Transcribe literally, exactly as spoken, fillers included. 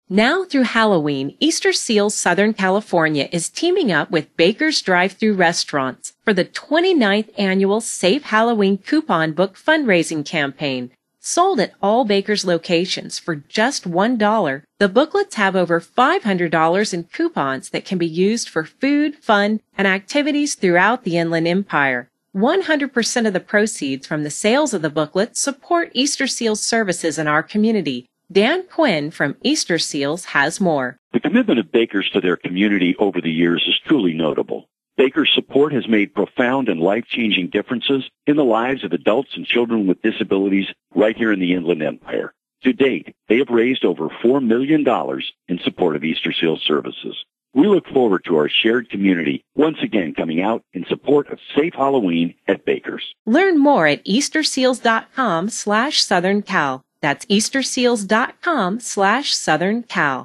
Now through Halloween, Easter Seals Southern California is teaming up with Baker's Drive-Thru Restaurants for the twenty-ninth annual Safe Halloween Coupon Book fundraising campaign. Sold at all Baker's locations for just one dollar, the booklets have over five hundred dollars in coupons that can be used for food, fun, and activities throughout the Inland Empire. one hundred percent of the proceeds from the sales of the booklet support Easter Seals services in our community. Dan Quinn from Easter Seals has more. The commitment of Bakers to their community over the years is truly notable. Baker's support has made profound and life-changing differences in the lives of adults and children with disabilities right here in the Inland Empire. To date, they have raised over four million dollars in support of Easter Seals services. We look forward to our shared community once again coming out in support of Safe Halloween at Baker's. Learn more at easterseals.com slash Southern Cal. That's easterseals.com slash Southern Cal.